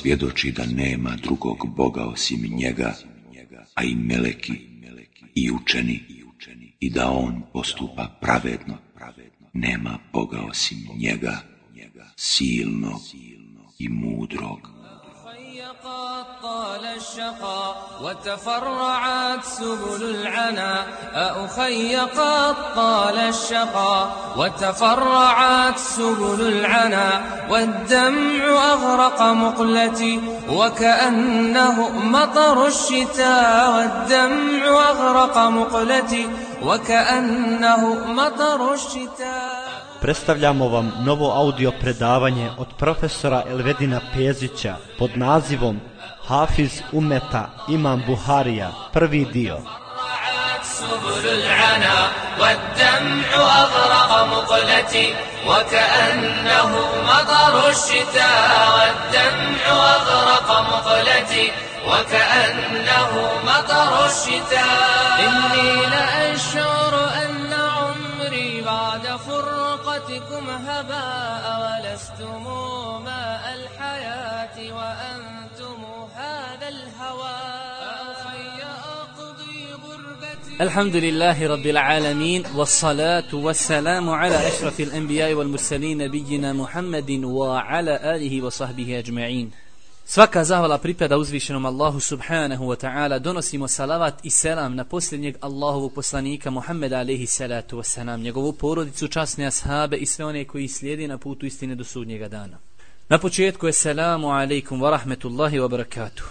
svjedoči da nema drugog Boga osim njega, a i meleki i učeni, i da on postupa pravedno. Nema Boga osim njega, silnog i mudrog. طال الشقا وتفرعت سبل العنا أخي قد طال الشقا وتفرعت سبل العنا والدمع أغرق مقلتي وكأنه مطر الشتاء والدمع أغرق مقلتي وكأنه مطر الشتاء. Predstavljamo vam novo audio predavanje od profesora Elvedina Pezića pod nazivom Hafiz Ummeta Imam Buharija, prvi dio. سبل العنا والدمع أغرق مقلتي وكأنه مطر الشتاء والدمع أغرق مقلتي وكأنه مطر الشتاء إني لأشعر أن عمري بعد فرقتكم هباء ولستم ماء الحياة وأنتم هذا الهوى الحمد لله رب العالمين والصلاة والسلام على أشرف الأنبياء والمرسلين نبينا محمد وعلى آله وصحبه أجمعين. Svaka zahvala pripada uzvišenom Allahu subhanahu wa ta'ala. Donosimo salavat i selam na posljednjeg Allahovog poslanika Muhammeda alaihi salatu wassalam, njegovu porodicu, časne ashabe i sve one koji slijedi na putu istine do sudnjega dana. Na početku je selamu alaikum wa rahmetullahi wa barakatuh.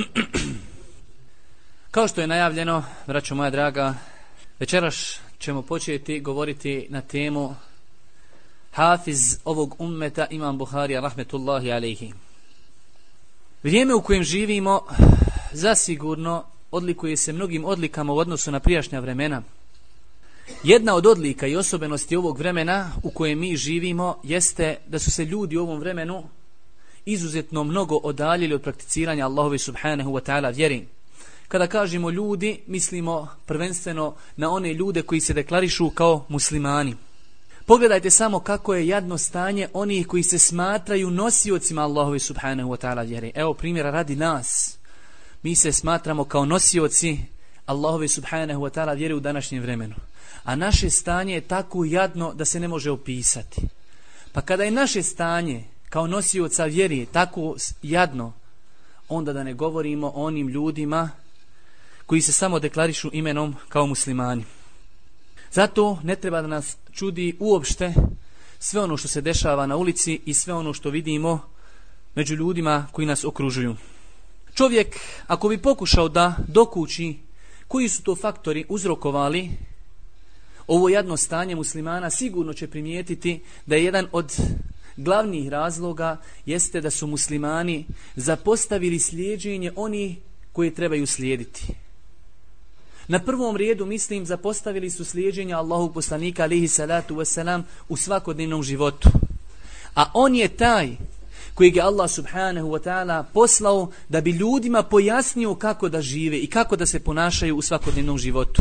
Kao što je najavljeno, braćo moja draga, večeras ćemo početi govoriti na temu Hafiz ovog ummeta Imam Buharija rahmetullahi alaihi. Vrijeme u kojem živimo zasigurno odlikuje se mnogim odlikama u odnosu na prijašnja vremena. Jedna od odlika i osobenosti ovog vremena u kojem mi živimo jeste da su se ljudi u ovom vremenu izuzetno mnogo odaljili od prakticiranja Allahove subhanahu wa ta'ala vjeri. Kada kažemo ljudi, mislimo prvenstveno na one ljude koji se deklarišu kao muslimani. Pogledajte samo kako je jadno stanje onih koji se smatraju nosiocima Allahove subhanahu wa ta'ala vjere. Evo primjera radi nas. Mi se smatramo kao nosioci Allahove subhanahu wa ta'ala vjere u današnjem vremenu. A naše stanje je tako jadno da se ne može opisati. Pa kada je naše stanje kao nosioca vjere tako jadno, onda da ne govorimo o onim ljudima koji se samo deklarišu imenom kao muslimani. Zato ne treba da nas čudi uopšte sve ono što se dešava na ulici i sve ono što vidimo među ljudima koji nas okružuju. Čovjek, ako bi pokušao da dokuči koji su to faktori uzrokovali ovo jadno stanje muslimana, sigurno će primijetiti da je jedan od glavnih razloga jeste da su muslimani zapostavili slijeđenje onih koji trebaju slijediti. Na prvom redu, mislim, zapostavili su slijeđenje Allahovog poslanika alejhi salatu vesselam u svakodnevnom životu. A on je taj kojeg je Allah subhanahu wa ta'ala poslao da bi ljudima pojasnio kako da žive i kako da se ponašaju u svakodnevnom životu.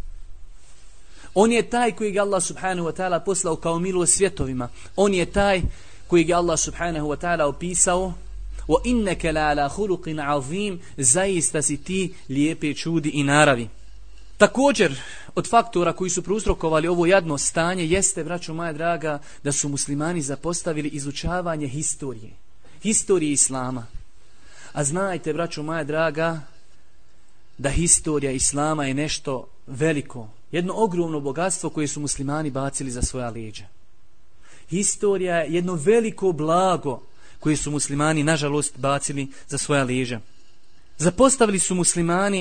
On je taj kojeg je Allah subhanahu wa ta'ala poslao kao milost svjetovima. On je taj kojeg je Allah subhanahu wa ta'ala opisao وَإِنَّكَ لَعَلَى خُلُقٍ عَظِيمٍ, zaista si ti lijepe čudi i naravi. Također, od faktora koji su prouzrokovali ovo jadno stanje jeste, braćo moja draga, da su muslimani zapostavili izučavanje historije islama. A znajte, braćo moja draga, da historija islama je nešto veliko, jedno ogromno bogatstvo koje su muslimani bacili za svoja leđa. Historija je jedno veliko blago koje su muslimani, nažalost, bacili za svoja leđa. Zapostavili su muslimani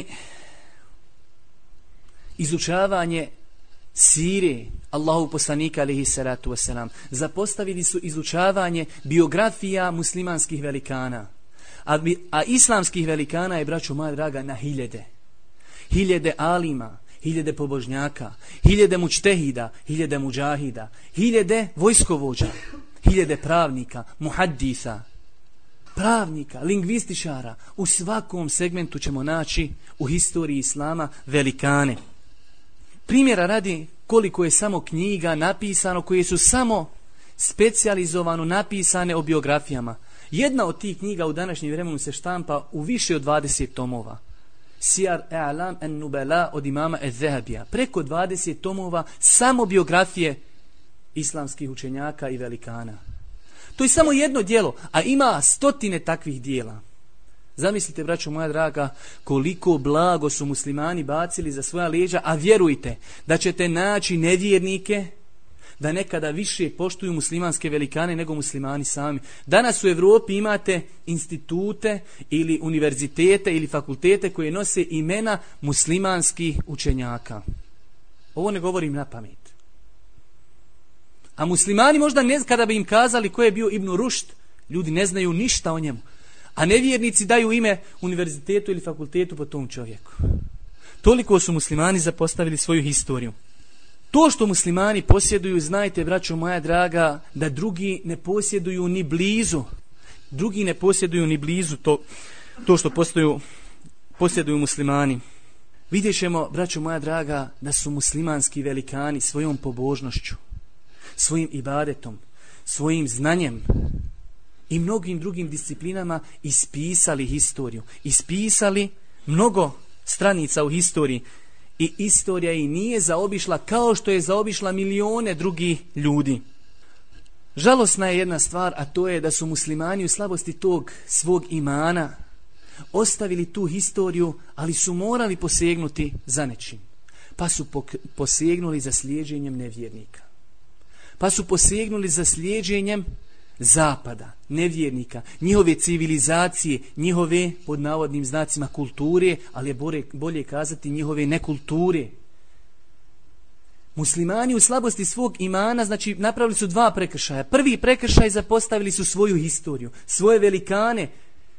izučavanje sire Allahu poslanika alejhi salatu vesselam. Zapostavili su izučavanje biografija muslimanskih velikana. A islamskih velikana je, braćo moja draga, na hiljade. Hiljade alima, hiljade pobožnjaka, hiljade mučtehida, hiljade muđahida, hiljade vojskovođa, hiljade pravnika, muhaddisa, pravnika, lingvističara. U svakom segmentu ćemo naći u historiji islama velikane. Primjera radi koliko je samo knjiga napisano koje su samo specijalizovano napisane o biografijama. Jedna od tih knjiga u današnjem vremenu se štampa u više od 20 tomova. Sijar A'lam an-Nubala od imama Ez-Zahabija. Preko 20 tomova samo biografije islamskih učenjaka i velikana. To je samo jedno djelo, a ima stotine takvih djela. Zamislite, braćo moja draga, koliko blago su muslimani bacili za svoja leđa, a vjerujte da ćete naći nevjernike da nekada više poštuju muslimanske velikane nego muslimani sami. Danas u Europi imate institute ili univerzitete ili fakultete koje nose imena muslimanskih učenjaka. Ovo ne govorim na pamet. A muslimani možda ne, kada bi im kazali ko je bio Ibn Rušd, ljudi ne znaju ništa o njemu. A nevjernici daju ime univerzitetu ili fakultetu po tom čovjeku. Toliko su muslimani zapostavili svoju historiju. To što muslimani posjeduju, znajte, braćo moja draga, da drugi ne posjeduju ni blizu. Drugi ne posjeduju ni blizu to što posjeduju muslimani. Vidjet ćemo, braćo moja draga, da su muslimanski velikani svojom pobožnošću, svojim ibadetom, svojim znanjem i mnogim drugim disciplinama ispisali historiju. Ispisali mnogo stranica u historiji i istorija i nije zaobišla kao što je zaobišla milione drugih ljudi. Žalosna je jedna stvar, a to je da su muslimani u slabosti tog svog imana ostavili tu historiju, ali su morali posegnuti za nečim. Pa su posegnuli za slijeđenjem nevjernika. Pa su posegnuli za slijeđenjem zapada, nevjernika, njihove civilizacije, njihove, pod navodnim znacima, kulture, ali je bolje kazati njihove nekulture. Muslimani u slabosti svog imana, znači, napravili su dva prekršaja. Prvi prekršaj, zapostavili su svoju historiju, svoje velikane.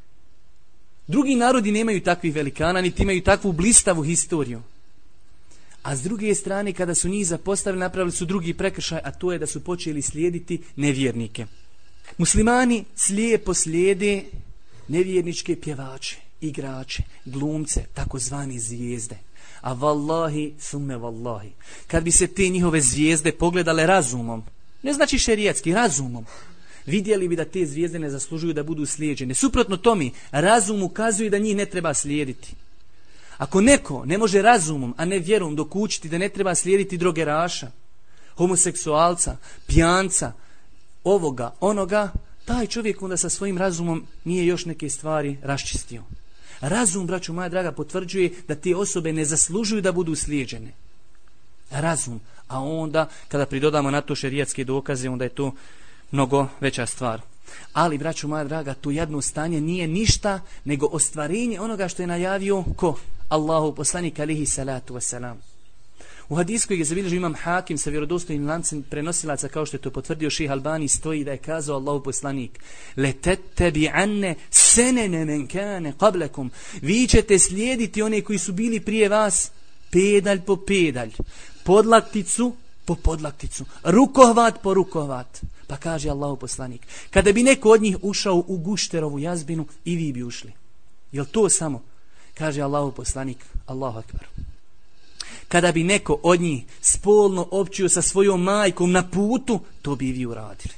Drugi narodi nemaju takvih velikana, niti imaju takvu blistavu historiju. A s druge strane, kada su njih zapostavili, napravili su drugi prekršaj, a to je da su počeli slijediti nevjernike. Muslimani slijepo slijede nevjerničke pjevače, igrače, glumce, takozvani zvijezde. A vallahi, thumme vallahi, kad bi se te njihove zvijezde pogledale razumom, ne znači šerijatski, razumom, vidjeli bi da te zvijezde ne zaslužuju da budu slijeđene. Suprotno tome, razum ukazuje da njih ne treba slijediti. Ako neko ne može razumom, a ne vjerom dokučiti da ne treba slijediti drogeraša, homoseksualca, pijanca, ovoga, onoga, taj čovjek onda sa svojim razumom nije još neke stvari raščistio. Razum, braćo moja draga, potvrđuje da te osobe ne zaslužuju da budu slijeđene. Razum. A onda, kada pridodamo na to šerijatske dokaze, onda je to mnogo veća stvar. Ali, braćo moja draga, to jedno stanje nije ništa nego ostvarenje onoga što je najavio ko? Allahu poslanik alihi salatu wasalam. U hadisu kojeg je zabilježio imam Hakim sa vjerodostojnim lancem prenosilaca, kao što je to potvrdio Šejh Albani, stoji da je kazao Allahu poslanik: "Letettabi'anne senene men kana qablakum." Vi ćete slijediti one koji su bili prije vas, pedalj po pedalj, podlakticu po podlakticu, rukohvat po rukohvat. Pa kaže Allahu poslanik: kada bi neko od njih ušao u gušterovu jazbinu, i vi bi ušli. Jel to samo? Kaže Allahu poslanik: Allahu akbar. Kada bi neko od njih spolno općio sa svojom majkom na putu, to bi vi uradili.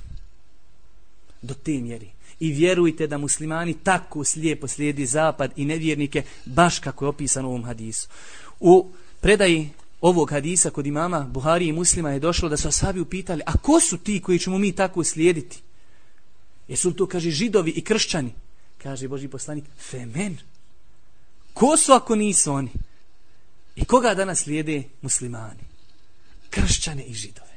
Do te mjeri. I vjerujte da muslimani tako slijepo slijedi zapad i nevjernike, baš kako je opisano u ovom hadisu. U predaji ovog hadisa kod imama Buhari i Muslima je došlo da su ashabi upitali: a ko su ti koji ćemo mi tako slijediti? Jesu to, kaže, židovi i kršćani? Kaže Božji poslanik: femen. Ko su ako nisu oni? I koga danas slijede muslimani? Kršćane i židove.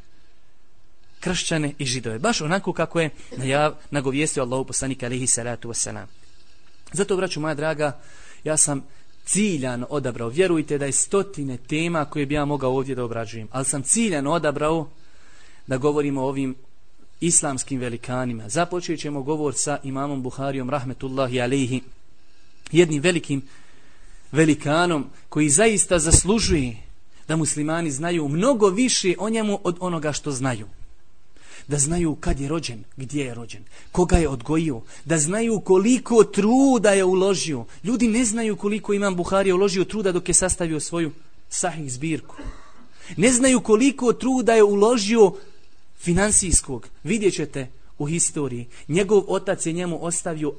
Kršćane i židove. Baš onako kako je nagovijestio Allahu poslanik alejhi salatu vesselam. Zato, braćo moja draga, ja sam ciljano odabrao, vjerujte da je stotine tema koje bi ja mogao ovdje da obrađujem, ali sam ciljano odabrao da govorimo o ovim islamskim velikanima. Započet ćemo govor sa imamom Buharijom rahmetullahi alejhi, jednim velikim velikanom koji zaista zaslužuje da muslimani znaju mnogo više o njemu od onoga što znaju. Da znaju kad je rođen, gdje je rođen, koga je odgojio, da znaju koliko truda je uložio. Ljudi ne znaju koliko imam Buharija uložio truda dok je sastavio svoju sahih zbirku. Ne znaju koliko truda je uložio finansijskog. Vidjet ćete u historiji. Njegov otac je njemu ostavio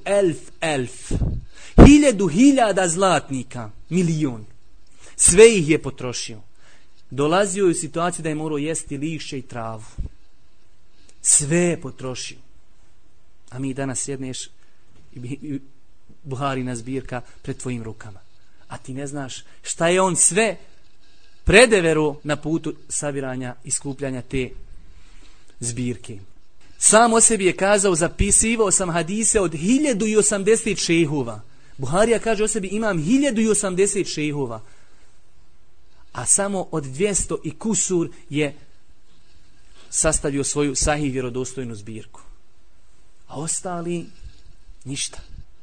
1000 zlatnika, 1.000.000. Sve ih je potrošio. Dolazio je u situaciju da je morao jesti lišće i travu. Sve je potrošio. A mi danas sjedneš i Buharina zbirka pred tvojim rukama. A ti ne znaš šta je on sve predeveru na putu sabiranja i skupljanja te zbirke. Sam o sebi je kazao, zapisivao sam hadise od 1080 šejhova. Buharija kaže o sebi, imam 1080 šejhova. A samo od 200 i kusur je sastavio svoju sahih vjerodostojnu zbirku. A ostali ništa.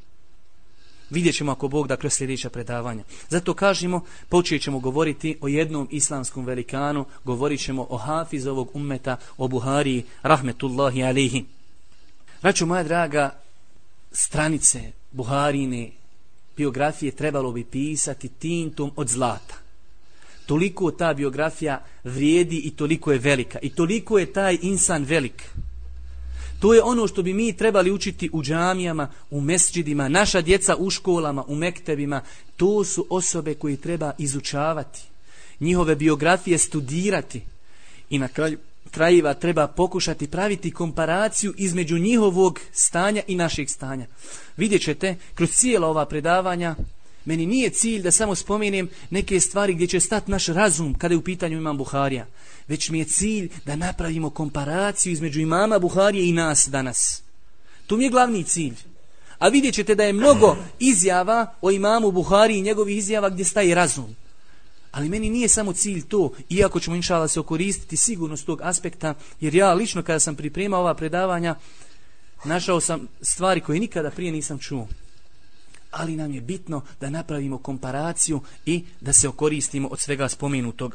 Vidjet ćemo ako Bog da kroz sljedeća predavanja. Zato kažemo, počet ćemo govoriti o jednom islamskom velikanu, govorit ćemo o hafiz ovog ummeta, o Buhariji, rahmetullahi alejhi. Braćo moja draga, stranice Buharine biografije trebalo bi pisati tintom od zlata. Toliko ta biografija vrijedi i toliko je velika. I toliko je taj insan velik. To je ono što bi mi trebali učiti u džamijama, u mesdžidima, naša djeca u školama, u mektebima. To su osobe koje treba izučavati. Njihove biografije studirati. I na krajeva treba pokušati praviti komparaciju između njihovog stanja i našeg stanja. Vidjet ćete, kroz cijela ova predavanja, meni nije cilj da samo spomenem neke stvari gdje će stati naš razum kada je u pitanju imam Buharija. Već mi je cilj da napravimo komparaciju između imama Buharije i nas danas. To mi je glavni cilj. A vidjet ćete da je mnogo izjava o imamu Buhariji i njegovih izjava gdje staje razum. Ali meni nije samo cilj to, iako ćemo inšallah se okoristiti sigurno s tog aspekta, jer ja lično kada sam pripremao ova predavanja, našao sam stvari koje nikada prije nisam čuo. Ali nam je bitno da napravimo komparaciju i da se okoristimo od svega spomenutog.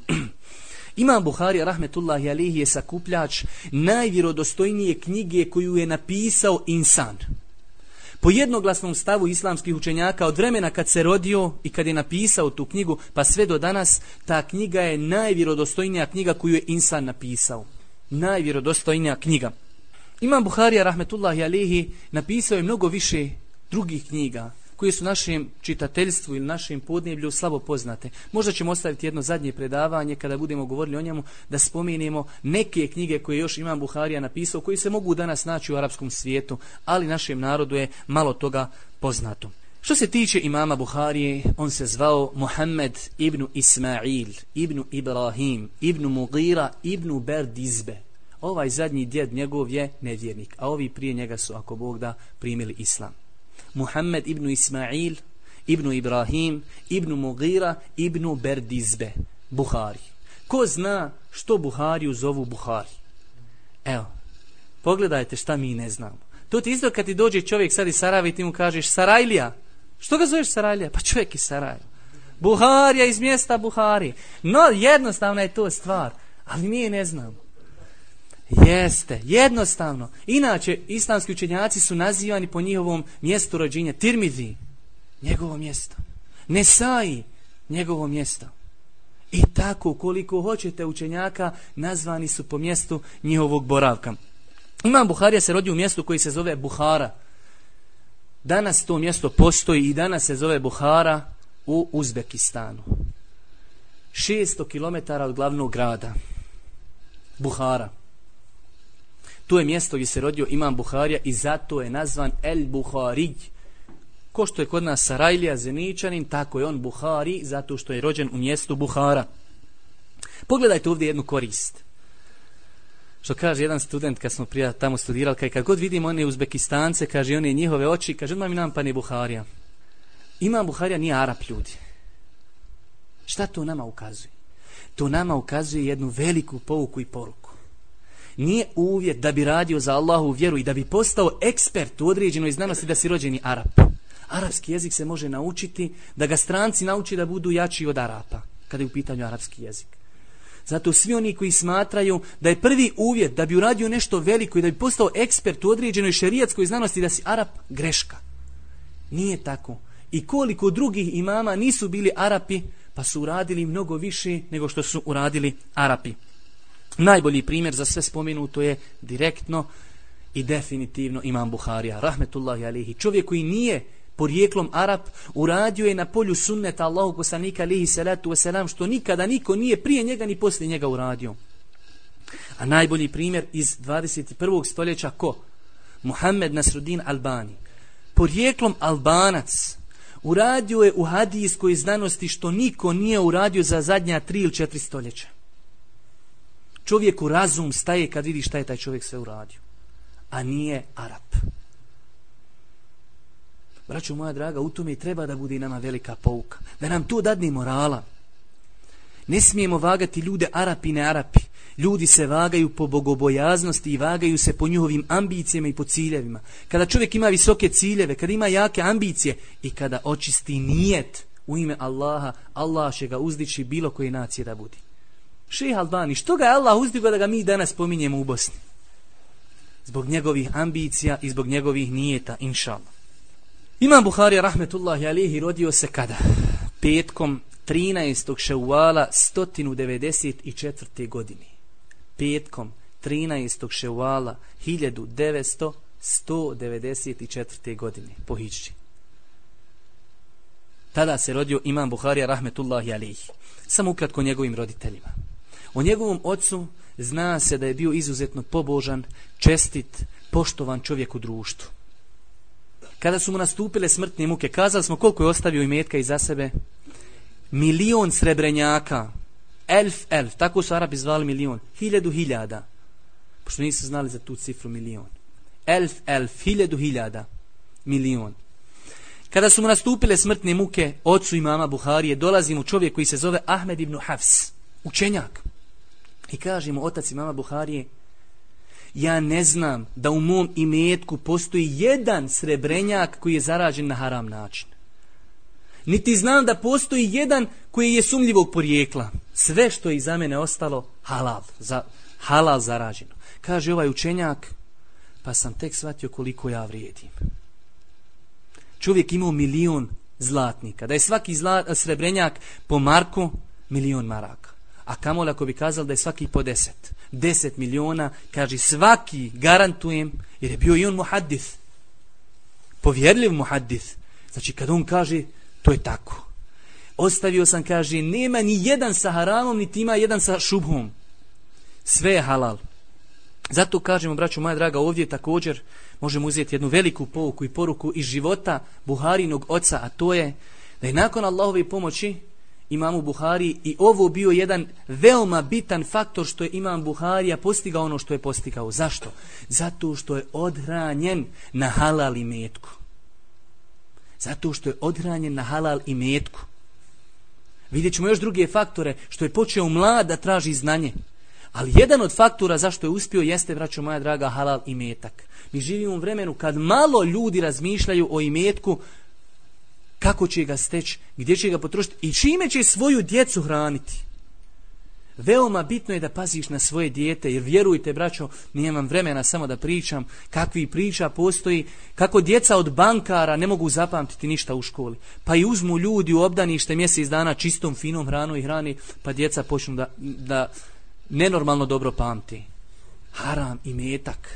Imam Buharija rahmetullahi alejhi je sakupljač najvjerodostojnije knjige koju je napisao insan. Po jednoglasnom stavu islamskih učenjaka od vremena kad se rodio i kad je napisao tu knjigu pa sve do danas, ta knjiga je najvjerodostojnija knjiga koju je insan napisao. Najvjerodostojnija knjiga. Imam Buharija rahmetullahi alejhi napisao je mnogo više drugih knjiga koje su našem čitateljstvu ili našem podneblju slabo poznate. Možda ćemo ostaviti jedno zadnje predavanje kada budemo govorili o njemu da spomenemo neke knjige koje još Imam Buharija napisao, koji se mogu danas naći u arapskom svijetu, ali našem narodu je malo toga poznato. Što se tiče imama Buharije, on se zvao Muhammed ibn Ismail, ibn Ibrahim, ibn Mugira, ibn Berdizbe. Ovaj zadnji djed njegov je nevjernik, a ovi prije njega su, ako Bog da, primili islam. Muhammed ibn Ismail, ibn Ibrahim, ibn Mugira, ibn Berdizbe, Buhari. Ko zna što Buhariju zovu Buhari? Evo, pogledajte šta mi ne znamo. To ti isto kad ti dođe čovjek sad iz Sarajeva i ti mu kažeš Sarajlija. Što ga zoveš Sarajlija? Pa čovjek iz Sarajeva. Buharija iz mjesta Buhari. No, jednostavna je to stvar, ali mi je ne znamo. Jeste, jednostavno. Inače, islamski učenjaci su nazivani po njihovom mjestu rođenja. Tirmizi, njegovo mjesto. Nesai, njegovo mjesto. I tako, koliko hoćete učenjaka, nazvani su po mjestu njihovog boravka. Imam Buharija se rodio u mjestu koji se zove Buhara. Danas to mjesto postoji i danas se zove Buhara u Uzbekistanu. 600 km od glavnog grada. Buhara. To je mjesto gdje se rodio imam Buharija i zato je nazvan El Buhari. Ko što je kod nas Sarajlija Zeničanin, tako je on Buhari, zato što je rođen u mjestu Buhara. Pogledajte ovdje jednu korist. Što kaže jedan student kad smo prije tamo studirali, kad god vidimo one Uzbekistance, kaže one njihove oči, kaže odmah mi nam pane Buharija. Imam Buharija nije Arap, ljudi. Šta to nama ukazuje? To nama ukazuje jednu veliku pouku i poruku. Nije uvjet da bi radio za Allahu vjeru i da bi postao ekspert u određenoj znanosti da si rođeni Arap. Arapski jezik se može naučiti, da ga stranci nauči da budu jači od Arapa, kada je u pitanju arapski jezik. Zato svi oni koji smatraju da je prvi uvjet da bi uradio nešto veliko i da bi postao ekspert u određenoj šerijatskoj znanosti da si Arap, greška. Nije tako. I koliko drugih imama nisu bili Arapi, pa su uradili mnogo više nego što su uradili Arapi. Najbolji primjer za sve spomenuto je direktno I definitivno imam Buharija, rahmetullahi alihi. Čovjek koji nije porijeklom Arap, uradio je na polju sunneta Allahog poslanika alihi salatu wasalam, što nikada niko nije prije njega ni poslije njega uradio. A najbolji primjer iz 21. stoljeća ko? Muhammed Nasruddin Albani. Porijeklom Albanac. Uradio je u hadijskoj znanosti što niko nije uradio za zadnja 3 ili 4 stoljeća. Čovjeku razum staje kad vidi šta je taj čovjek sve uradio. A nije Arap. Braćo moja draga, u tome i treba da bude nama velika pouka. Da nam to dadne morala. Ne smijemo vagati ljude Arapi i ne Arapi. Ljudi se vagaju po bogobojaznosti i vagaju se po njihovim ambicijama i po ciljevima. Kada čovjek ima visoke ciljeve, kada ima jake ambicije i kada očisti nijet u ime Allaha, Allah će ga uzdići bilo koje nacije da budi. Šejh Albani, što ga je Allah uzdigao da ga mi danas spominjemo u Bosni? Zbog njegovih ambicija i zbog njegovih nijeta, inšallah. Imam Buharija, rahmetullahi alihi, rodio se kada? Petkom 13. Ševala 194. godine. Petkom 13. Ševala 1994. godine po hidži. Tada se rodio Imam Buharija, rahmetullahi alihi. Samo ukratko njegovim roditeljima. O njegovom ocu zna se da je bio izuzetno pobožan, čestit, poštovan čovjek u društvu. Kada su mu nastupile smrtne muke, kazali smo koliko je ostavio imetka iza sebe. 1.000.000 srebrenjaka. Elf, tako su Arabi zvali 1.000.000. 1.000.000. Pošto nisu znali za tu cifru 1.000.000. Elf, 1.000.000. 1.000.000. Kada su mu nastupile smrtne muke, ocu imama Buharije, dolazi mu čovjek koji se zove Ahmed ibn Hafs, učenjak. I kaže mu otac imama Buharije, ja ne znam da u mom imetku postoji jedan srebrenjak koji je zarađen na haram način. Niti znam da postoji jedan koji je sumnjivog porijekla. Sve što je iza mene ostalo, halal zarađeno. Kaže ovaj učenjak, pa sam tek shvatio koliko ja vrijedim. Čovjek imao 1.000.000 zlatnika. Da je svaki srebrenjak po marku, 1.000.000 maraka. A kamoli ako bi kazali da je svaki po 10. 10 miliona, kaže svaki, garantujem, jer je bio i on muhaddith. Povjerljiv muhaddith. Znači kad on kaže, to je tako. Ostavio sam, kaže, nema ni jedan sa haramom, niti ima jedan sa šubhom. Sve je halal. Zato kažemo, braćo moja draga, ovdje također možemo uzeti jednu veliku pouku i poruku iz života Buharinog oca, a to je da je nakon Allahove pomoći imamu Buhari i ovo bio jedan veoma bitan faktor što je imam Buharija postigao ono što je postigao. Zašto? Zato što je odhranjen na halal imetku. Zato što je odhranjen na halal imetku. Vidjet ćemo još druge faktore, što je počeo mlad da traži znanje. Ali jedan od faktora zašto je uspio jeste, braćo moja draga, halal imetak. Mi živimo u vremenu kad malo ljudi razmišljaju o imetku, kako će ga steći, gdje će ga potrošiti i čime će svoju djecu hraniti. Veoma bitno je da paziš na svoje dijete, jer vjerujte, braćo, nemam vremena samo da pričam kakvi priča postoji, kako djeca od bankara ne mogu zapamtiti ništa u školi. Pa i uzmu ljudi u obdanište mjesec dana čistom, finom hranom i hrani, pa djeca počnu da nenormalno dobro pamti. Haram imetak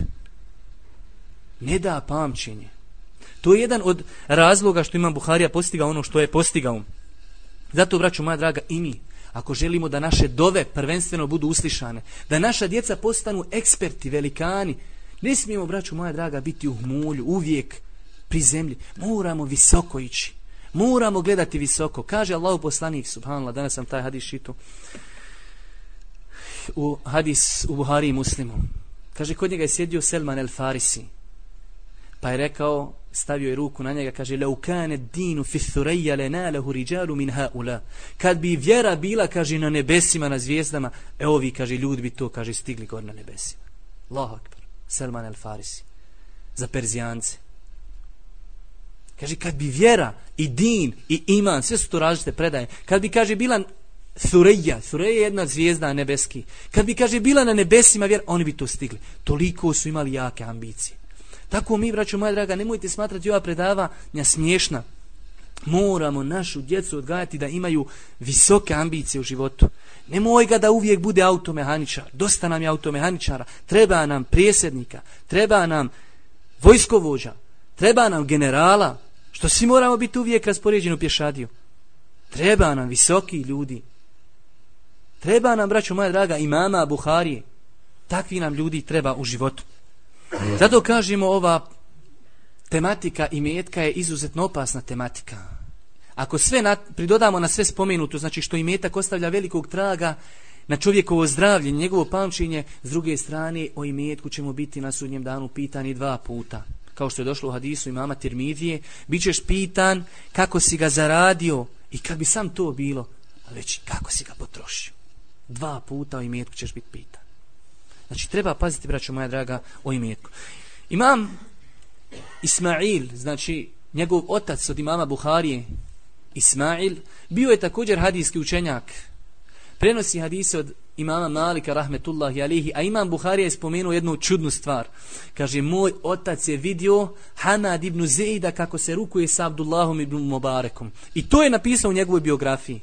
ne da pamćenje. To je jedan od razloga što imam Buharija postigao ono što je postigao. Zato, braćo moja draga, i mi, ako želimo da naše dove prvenstveno budu uslišane, da naša djeca postanu eksperti, velikani, ne smijemo, braćo moja draga, biti u hmulju, uvijek pri zemlji. Moramo visoko ići. Moramo gledati visoko. Kaže Allahu poslanik, subhanallah, danas sam taj hadis čitao, hadis u Buhari i Muslimu. Kaže, kod njega je sjedio Selman el Farisi. Pa je rekao, stavio je ruku na njega, kaže, لَوْ كَانَ الدِّينُ فِي الثُّرَيَّ لَنَالَهُ رِجَالُ مِنْ هَؤُلَا. Kad bi vjera bila, kaže, na nebesima, na zvijezdama, ovi, kaže, ljudi bi to, kaže, stigli gore na nebesima. Allahu akbar. Selman el Farisi. Za Perzijance. Kaže, kad bi vjera i din i iman, sve su to različite predaje, kad bi, kaže, bila Thureja je jedna zvijezda nebeski, kad bi, kaže, bila na nebesima vjera, oni bi to stigli. Toliko su imali jake ambicije. Tako mi, braćo moja draga, nemojte smatrati ova predavanja smiješna. Moramo našu djecu odgajati da imaju visoke ambicije u životu. Nemoj ga da uvijek bude automehaničar. Dosta nam je automehaničara. Treba nam prijesednika. Treba nam vojskovođa. Treba nam generala. Što svi moramo biti uvijek raspoređeni u pješadiju. Treba nam visoki ljudi. Treba nam, braćo moja draga, imama Buharije. Takvi nam ljudi treba u životu. Zato kažemo, ova tematika imetka je izuzetno opasna tematika. Ako sve pridodamo na sve spomenuto, znači što imetak ostavlja velikog traga na čovjekovo zdravlje, njegovo pamćenje, s druge strane o imetku ćemo biti na sudnjem danu pitani 2 puta. Kao što je došlo u hadisu imama Tirmidije, bit ćeš pitan kako si ga zaradio i kad bi sam to bilo, već kako si ga potrošio. 2 puta o imetku ćeš biti pitan. Znači treba paziti, braćo moja draga, o imetku. Imam Ismail, znači njegov otac od imama Buharije, Ismail, bio je također hadijski učenjak. Prenosi hadise od imama Malika rahmetullahi alihi, a imam Buharija je spomenuo jednu čudnu stvar. Kaže, moj otac je vidio Hamad ibn Zeida kako se rukuje sa Abdullahom ibn Mubarekom. I to je napisao u njegovoj biografiji.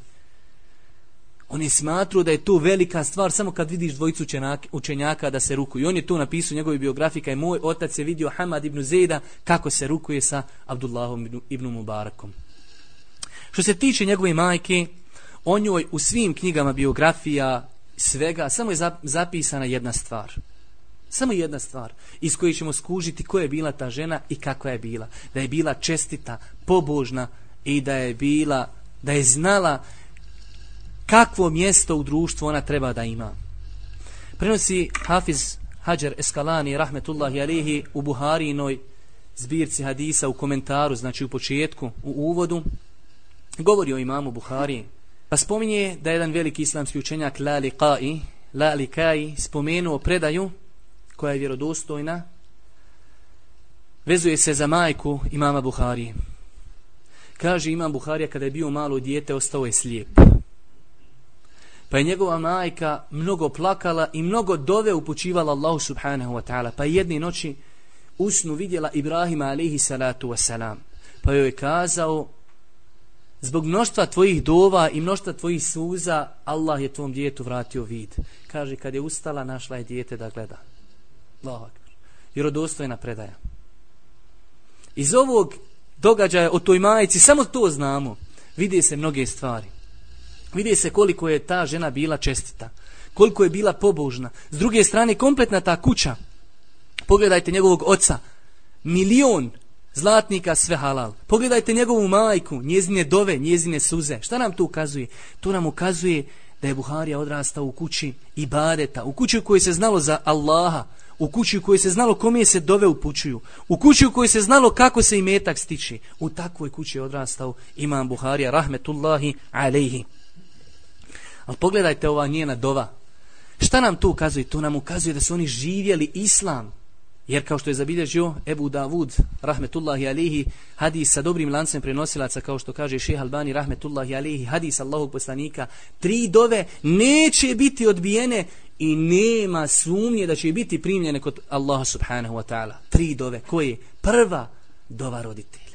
On je smatrao da je to velika stvar samo kad vidiš dvojicu učenjaka da se rukuju. I on je to napisao u njegovoj biografiji, kaj moj otac je vidio Hamad ibn Zeida kako se rukuje sa Abdullahom ibn Mubarekom. Što se tiče njegove majke, o njoj u svim knjigama biografija svega samo je zapisana jedna stvar. Samo jedna stvar iz koje ćemo skužiti ko je bila ta žena i kakva je bila. Da je bila čestita, pobožna i da je znala kakvo mjesto u društvu ona treba da ima. Prenosi Hafiz Hadžer Eskalani rahmetullahi alihi u Buharinoj zbirci hadisa u komentaru, znači u početku, u uvodu, govori o imamu Buhariji. Pa spominje da je jedan veliki islamski učenjak Lalikai spomenuo predaju koja je vjerodostojna, vezuje se za majku imama Buharije. Kaže, imam Buharija kada je bio malo dijete ostao je slijep. Pa je njegova majka mnogo plakala i mnogo dove upućivala Allahu subhanahu wa ta'ala. Pa je jedne noći u snu vidjela Ibrahima alaihi salatu wasalam. Pa joj je kazao, zbog mnoštva tvojih dova i mnoštva tvojih suza, Allah je tvom djetetu vratio vid. Kaže, kad je ustala, našla je dijete da gleda. Allahu akbar. Vjerodostojna predaja. Iz ovog događaja o toj majici, samo to znamo, vidi se mnoge stvari. Vidi se koliko je ta žena bila čestita, koliko je bila pobožna. S druge strane, kompletna ta kuća, pogledajte njegovog oca, 1.000.000 zlatnika, sve halal. Pogledajte njegovu majku, njezine dove, njezine suze. Šta nam to ukazuje? To nam ukazuje da je Buharija odrastao u kući ibadeta, u kući u kojoj se znalo za Allaha, u kući u kojoj se znalo kome se dove upućuju, u kući u kojoj se znalo kako se imetak stiče. U takvoj kući je odrastao imam Buharija rahmetullahi alejhi. Ali pogledajte ova njena dova. Šta nam to ukazuje? To nam ukazuje da su oni živjeli islam. Jer kao što je zabilježio Ebu Davud rahmetullahi alejhi, hadis sa dobrim lancem prenosilaca, kao što kaže Šejh Albani rahmetullahi alejhi, hadis Allahovog poslanika, 3 dove neće biti odbijene i nema sumnje da će biti primljene kod Allaha subhanahu wa ta'ala. 3 dove. Koje? Prva, dova roditelja.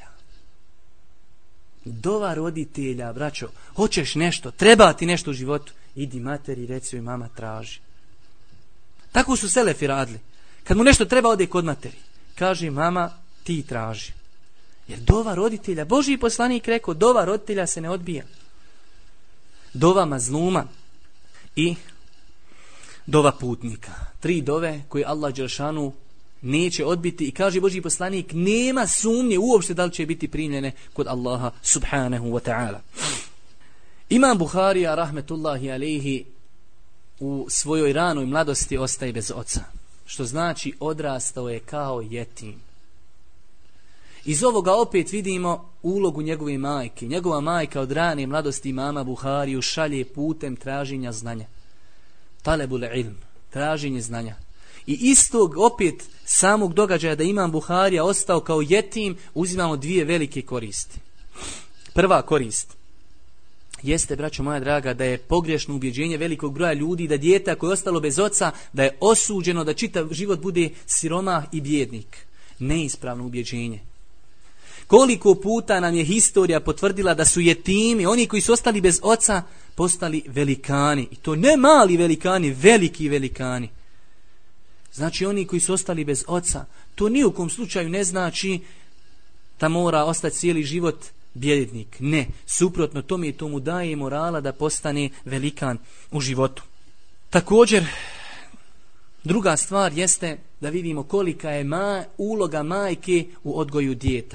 Dova roditelja, braćo. Hoćeš nešto, treba ti nešto u životu, idi materi, reci joj, mama, traži. Tako su selefi radili. Kad mu nešto treba, ode kod materi. Kaže, mama, ti traži. Jer dova roditelja, Božji poslanik rekao, dova roditelja se ne odbija. Dova mazluma i dova putnika. 3 dove koje Allah dželešanu neće odbiti i kaže Božji poslanik, nema sumnje uopšte da li će biti primljene kod Allaha subhanahu wa ta'ala. Imam Buharija rahmetullahi alejhi u svojoj ranoj mladosti ostaje bez oca. Što znači odrastao je kao jetim. Iz ovoga opet vidimo ulogu njegove majke. Njegova majka od rane mladosti imama Buhariju šalje putem traženja znanja. Talebul ilm, traženje znanja. I istog opet samog događaja da imam Buharija ostao kao jetim, uzimamo 2 velike koristi. Prva korist jeste, braćo moja draga, da je pogrešno ubjeđenje velikog broja ljudi da dijete koje je ostalo bez oca, da je osuđeno da čitav život bude siromah i bjednik. Neispravno ubjeđenje. Koliko puta nam je historija potvrdila da su jetimi, oni koji su ostali bez oca, postali velikani. I to ne mali velikani, veliki velikani. Znači oni koji su ostali bez oca, to ni u kom slučaju ne znači da mora ostati cijeli život bijednik. Ne, suprotno tome i tomu daje morala da postane velikan u životu. Također, druga stvar jeste da vidimo kolika je uloga majke u odgoju djeta.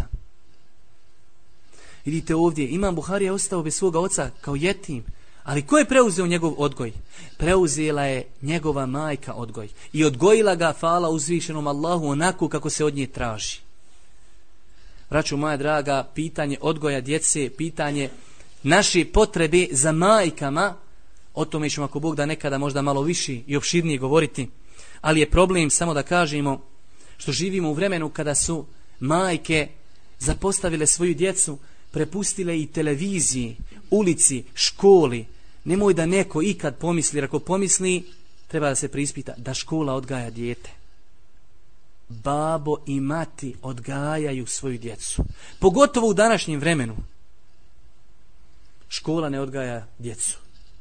Vidite ovdje, Imam Buharija ostao bez svoga oca kao jetim, ali ko je preuzeo njegov odgoj? Preuzela je njegova majka odgoj i odgojila ga, hvala uzvišenom Allahu, onako kako se od nje traži. Braćo moja draga, pitanje odgoja djece, pitanje naše potrebe za majkama, o tome ćemo ako Bog da nekada možda malo više i opširnije govoriti, ali je problem, samo da kažemo, što živimo u vremenu kada su majke zapostavile svoju djecu, prepustile i televiziji, ulici, školi. Nemoj da neko ikad pomisli, jer ako pomisli, treba da se preispita da škola odgaja dijete. Babo i mati odgajaju svoju djecu. Pogotovo u današnjem vremenu. Škola ne odgaja djecu.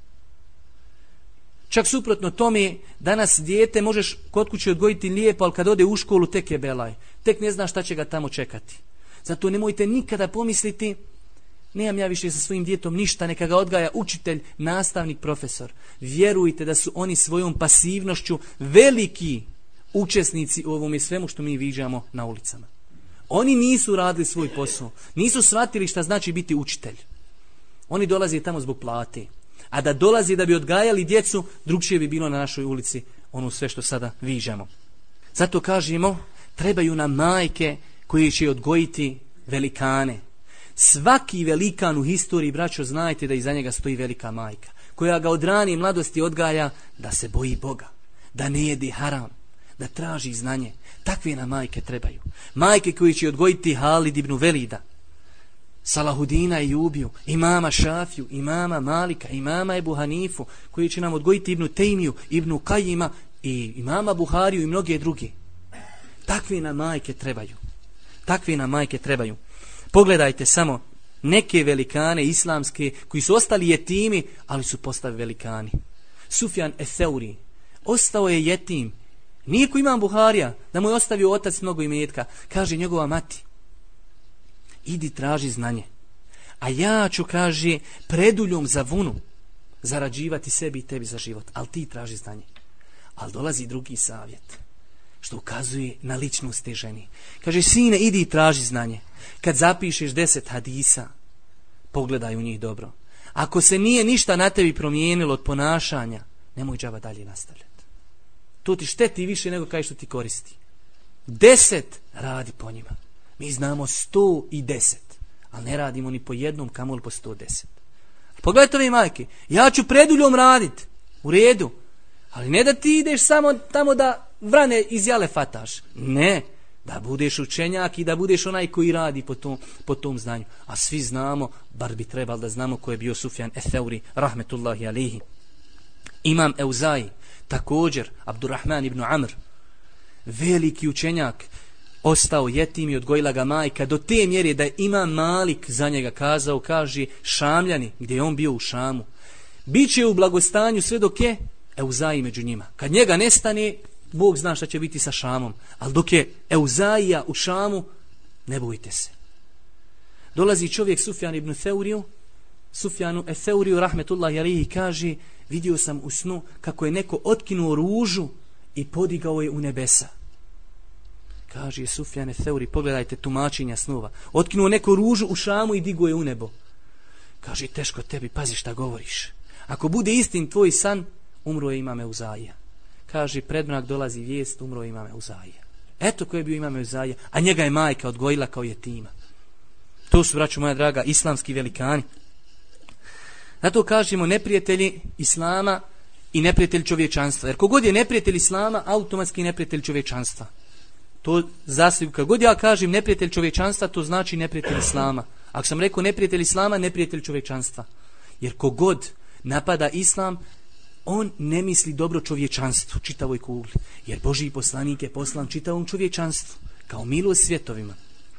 Čak suprotno tome, danas dijete možeš kod kuće odgojiti lijepo, ali kad ode u školu tek je belaj. Tek ne zna šta će ga tamo čekati. Zato nemojte nikada pomisliti, nemam ja više sa svojim djetom ništa, neka ga odgaja učitelj, nastavnik, profesor. Vjerujte da su oni svojom pasivnošću veliki učesnici u ovome svemu što mi viđamo na ulicama. Oni nisu radili svoj posao, nisu shvatili šta znači biti učitelj. Oni dolaze tamo zbog plate. A da dolazi da bi odgajali djecu, drugčije bi bilo na našoj ulici ono sve što sada viđamo. Zato kažemo, trebaju nam majke koje će odgojiti velikane. Svaki velikan u historiji, braćo, znajte da iza njega stoji velika majka, koja ga od rane mladosti odgaja da se boji Boga, da ne jede haram, da traži znanje. Takve nam majke trebaju. Majke koje će odgojiti Halid ibn Velida, Salahudina i Jubiju, imama Šafiju, imama Malika, imama Ebu Hanifu, koji će nam odgojiti Ibnu Tejmiju, Ibnu Kajima i imama Buhariju i mnoge druge. Takve nam majke trebaju. Takve nam majke trebaju. Pogledajte samo neke velikane islamske koji su ostali jetimi, ali su postali velikani. Sufjan Etheuri ostao je jetim. Nije ko Imam Buharija da mu je ostavio otac mnogo imetka. Kaže njegova mati, idi traži znanje, a ja ću, kaže, preduljom za vunu zarađivati sebi i tebi za život, ali ti traži znanje. Ali dolazi drugi savjet, što ukazuje na ličnost te ženi. Kaže, sine, idi i traži znanje. Kad zapišeš 10 hadisa, pogledaj u njih dobro. Ako se nije ništa na tebi promijenilo od ponašanja, nemoj džaba dalje nastavljati. To ti šteti više nego kaj što ti koristi. 10 radi po njima. Mi znamo 110, ali ne radimo ni po jednom, kamoli po 110. Pogledajte ove majke, ja ću preduljom raditi, u redu, ali ne da ti ideš samo tamo da vrane iz jale fataš. Ne, da budeš učenjak i da budeš onaj koji radi po tom znanju. A svi znamo, bar bi trebalo da znamo ko je bio Sufjan Etheuri, rahmetullahi alihi. Imam Euzai, također, Abdurrahman ibn Amr, veliki učenjak, ostao jetim i odgojila ga majka do te mjere da je Imam Malik za njega kazao, kaže, Šamljani, gdje je on bio u Šamu, bit će u blagostanju sve dok je Euzai među njima. Kad njega nestane, Bog zna šta će biti sa Šamom, ali dok je Euzaija u Šamu, ne bojte se. Dolazi čovjek Sufjan ibn Theuriju, Sufjanu Etheuriju, rahmetullahi alihi, kaže, vidio sam u snu kako je neko otkinuo ružu i podigao je u nebesa. Kaže Sufjan Theuri, pogledajte tumačenja snova. Otkinuo neko ružu u Šamu i digo je u nebo. Kaže, teško tebi, pazi šta govoriš. Ako bude istin tvoj san, umro je Imam Euzaija. Kaže, predmrak dolazi vijest, umro je Imam Euzaija. Eto ko je bio Imam Euzaija, a njega je majka odgojila kao jetima. To su, braćo moja draga, islamski velikani. Zato kažemo neprijatelji Islama i neprijatelj čovječanstva. Jer kogod je neprijatelj Islama, automatski neprijatelj čovječanstva. To zaslivka. God ja kažem neprijatelj čovječanstva, to znači neprijatelj Islama. Ako sam rekao neprijatelj Islama, neprijatelj čovječanstva. Jer kogod napada Islam, on ne misli dobro čovječanstvu, čitavoj kugli. Jer Božji poslanik je poslan čitavom čovječanstvu, kao milost svjetovima.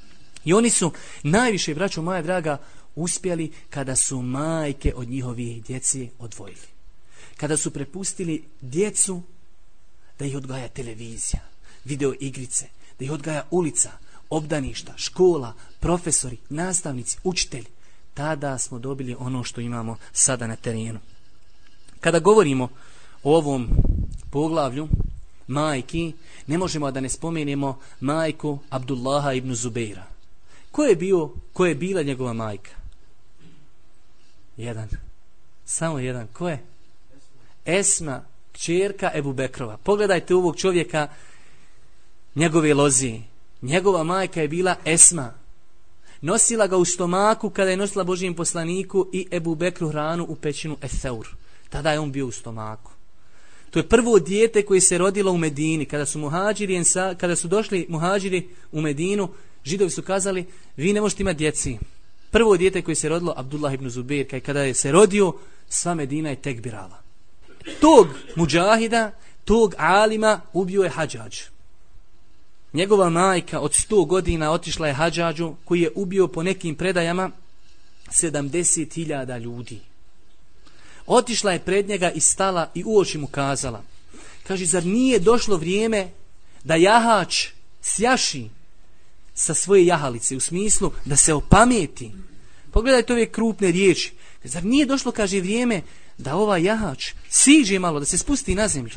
I oni su najviše, braćo moja draga, uspjeli kada su majke od njihovih djeci odvojili. Kada su prepustili djecu da ih odgaja televizija, video igrice, da ih odgaja ulica, obdaništa, škola, profesori, nastavnici, učitelji. Tada smo dobili ono što imamo sada na terenu. Kada govorimo o ovom poglavlju majki, ne možemo da ne spomenemo majku Abdullaha ibn Zubeira. Ko je bila njegova majka? Jedan. Samo jedan. Ko je? Esma, kćerka Ebu Bekrova. Pogledajte ovog čovjeka, njegove lozi. Njegova majka je bila Esma. Nosila ga u stomaku kada je nosila Božijem poslaniku i Ebu Bekru hranu u pećinu Etheur. Tada je on bio u stomaku. To je prvo dijete koje se rodilo u Medini. Kada su došli muhađiri u Medinu, Židovi su kazali, vi ne možete imati djeci. Prvo dijete koje se rodilo, Abdullah ibn Zubeir, kada je se rodio, sva Medina je tekbirala. Tog muđahida, tog alima ubio je Hadžadž. Njegova majka od 100 godina otišla je Hadžadžu, koji je ubio po nekim predajama 70.000 ljudi. Otišla je pred njega i stala i u oči mu kazala. Kaže, zar nije došlo vrijeme da jahač sjaši sa svoje jahalice, u smislu da se opameti? Pogledajte ove krupne riječi. Zar nije došlo, kaže, vrijeme da ovaj jahač siđe malo, da se spusti na zemlju?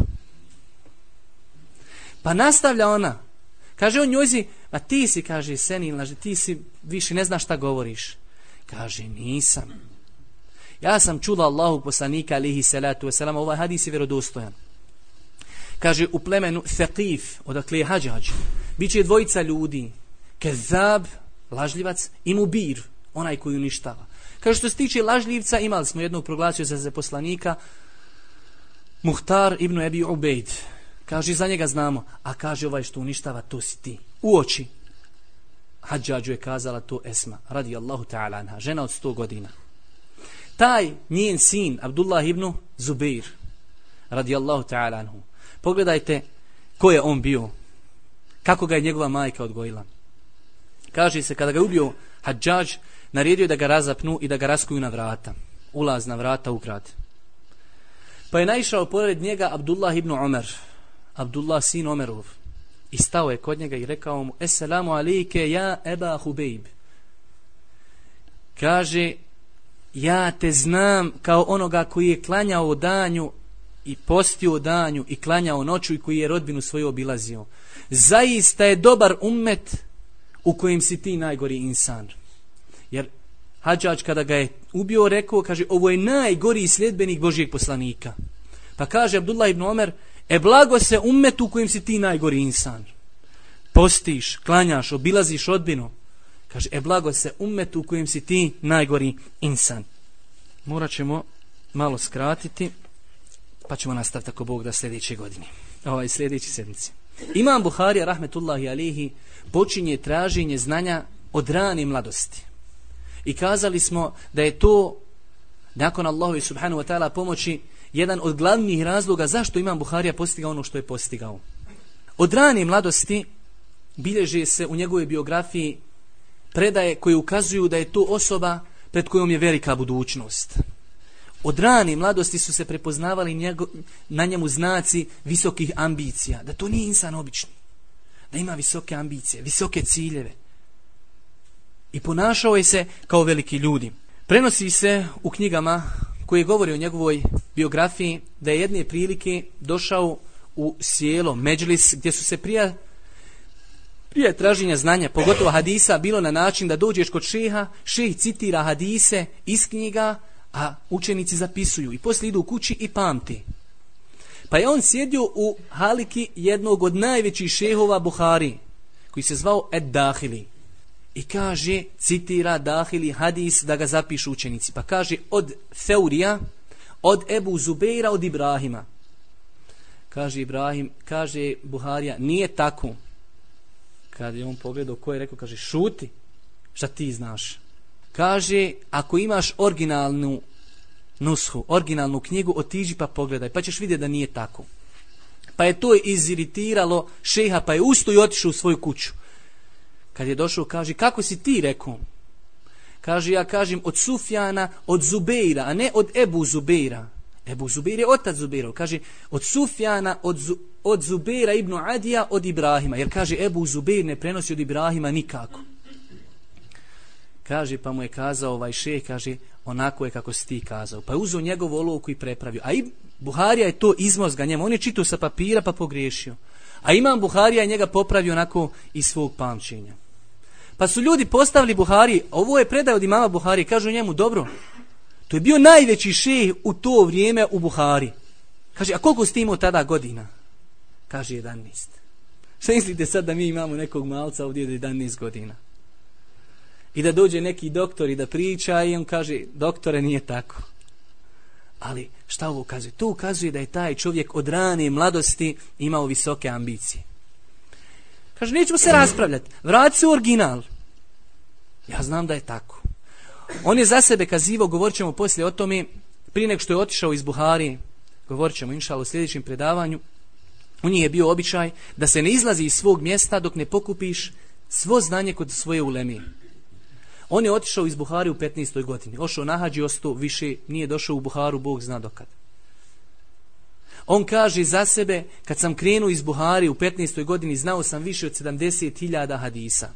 Pa nastavlja ona. Kaže on njojzi, a ti si, kaže, senilna, ti si više ne znaš šta govoriš. Kaže, nisam. Ja sam čula Allahu poslanika alihi salatu wasalam, ovaj hadis je vjerodostojan. Kaže, u plemenu Thaqif, odakle je Hadžadž, bit će dvojica ljudi, Kezab, lažljivac, i Mubir, onaj koji uništava. Kaže, što se tiče lažljivca, imali smo jednog proglasio za poslanika, Muhtar ibn Ebi Ubejd. Kaže, za njega znamo, a kaže, ovaj što uništava, to si ti. U oči Hadžadžu je kazala to Esma, radijallahu ta'ala anha, žena od 100 godina. Taj njen sin, Abdullah ibn Zubeir, radijallahu ta'ala anhu, pogledajte ko je on bio, kako ga je njegova majka odgojila. Kaže se, kada ga je ubio Hadžadž, naredio je da ga razapnu i da ga raskuju na vrata, ulazna vrata ukrad. Pa je naišao pored njega Abdullah ibn Omer, Abdullah sin Omerov, i stao je kod njega i rekao mu, Esselamu alejke ja Eba Hubejb. Kaže, ja te znam kao onoga koji je klanjao danju i postio danju i klanjao noću i koji je rodbinu svoju obilazio. Zaista je dobar ummet u kojem si ti najgori insan. Jer Hadžadž kada ga je ubio rekao, kaže, ovo je najgori sljedbenik Božijeg poslanika. Pa kaže Abdullah ibn Omer, blago se ummetu u kojem si ti najgori insan. Postiš, klanjaš, obilaziš rodbinu. Kaže, blago se ummetu u kojem si ti najgori insan. Morat ćemo malo skratiti, pa ćemo nastaviti ako Bog da sljedeće godine. Sljedeći sedmici. Imam Buharija, rahmetullahi alihi, počinje traženje znanja od rane mladosti. I kazali smo da je to, nakon Allahovi subhanahu wa ta'ala pomoći, jedan od glavnih razloga zašto Imam Buharija postigao ono što je postigao. Od rane mladosti bilježe se u njegovoj biografiji predaje koje ukazuju da je to osoba pred kojom je velika budućnost. Od rane mladosti su se prepoznavali na njemu znaci visokih ambicija, da to nije insan obični, da ima visoke ambicije, visoke ciljeve. I ponašao je se kao veliki ljudi. Prenosi se u knjigama koje govori o njegovoj biografiji da je jedne prilike došao u sjelo Međlis, gdje su se prije traženja znanja, pogotovo hadisa, bilo na način da dođeš kod šeha, šejh citira hadise iz knjiga, a učenici zapisuju i poslije idu u kući i pamti. Pa je on sjedio u haliki jednog od najvećih šehova Buhari, koji se zvao Ed-Dahili. I kaže, citira Dahili hadis da ga zapišu učenici. Pa kaže, od Feurija, od Ebu Zubeira, od Ibrahima. Kaže Buharija, nije tako. Kad je on pogledao ko je rekao, kaže, šuti, šta ti znaš. Kaže, ako imaš originalnu nushu, originalnu knjigu, otiđi pa pogledaj, pa ćeš vidjeti da nije tako. Pa je to iziritiralo šeha, pa je ustao i otišao u svoju kuću. Kad je došao, kaže, kako si ti rekao? Kaže, ja kažem od Sufjana, od Zubeira, a ne od Ebu Zubeira. Ebu Zubeir je otac Zubeirov. Kaže, od Sufjana, od Zubeira ibn Adija, od Ibrahima. Jer kaže, Ebu Zubeir ne prenosi od Ibrahima nikako. Kaže, pa mu je kazao ovaj šejh, kaže, onako je kako si ti kazao. Pa je uzeo njegovu olovku i prepravio. A i Buharija je to izmozga njemu. On je čitao sa papira pa pogriješio. A Imam Buharija je njega popravio onako iz svog pamćenja. Pa su ljudi postavili Buhari, ovo je predaj od imama Buhari, kažu njemu, dobro, to je bio najveći šejh u to vrijeme u Buhari. Kaže, a koliko ste imao tada godina? Kaže, 11. Šta mislite sad da mi imamo nekog malca ovdje od 11 godina? I da dođe neki doktor i da priča i on kaže, doktore, nije tako. Ali šta ovo ukazuje? To ukazuje da je taj čovjek od rane mladosti imao visoke ambicije. Kaže, nećemo se raspravljati. Vrati se u original. Ja znam da je tako. On je za sebe kazivao, govorit ćemo poslije o tome, prije nego što je otišao iz Buhari, govorit ćemo inšallah u sljedećem predavanju, u njih je bio običaj da se ne izlazi iz svog mjesta dok ne pokupiš svo znanje kod svoje uleme. On je otišao iz Buhari u 15. godini. Ošao na hadž i ostao više, nije došao u Buharu, Bog zna dokad. On kaže za sebe, kad sam krenuo iz Buhari u 15. godini, znao sam više od 70.000 hadisa.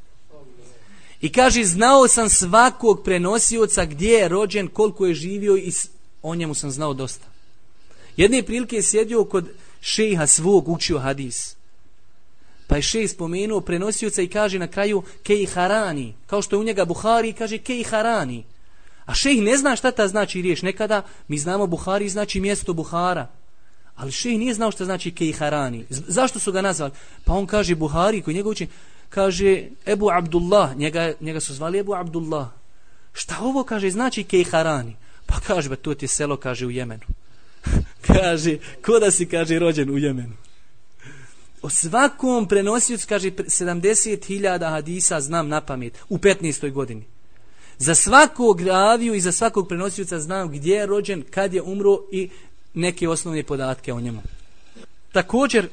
I kaže, znao sam svakog prenosioca gdje je rođen, koliko je živio i o njemu sam znao dosta. Jedne prilike je sjedio kod šejha svog, učio hadis. Pa je šejh spomenuo prenosioca i kaže na kraju Kejharani, kao što je u njega Buhari, kaže Kejharani. A šejh ne zna šta ta znači riječ. Nekada mi znamo Buhari znači mjesto Buhara. Ali šejh nije znao šta znači Kejharani. Zašto su ga nazvali? Pa on kaže Buhari, koji njega uči, kaže Ebu Abdullah, njega su zvali Ebu Abdullah. Šta ovo kaže znači Kejharani? Pa kaže, ba to ti je selo, kaže u Jemenu. Kaže, ko da si, kaže, rođen u Jemenu. O svakom prenosiocu, kaže, 70.000 hadisa znam na pamet u 15. godini. Za svakog raviju i za svakog prenosioca znam gdje je rođen, kad je umro i neke osnovne podatke o njemu. Također,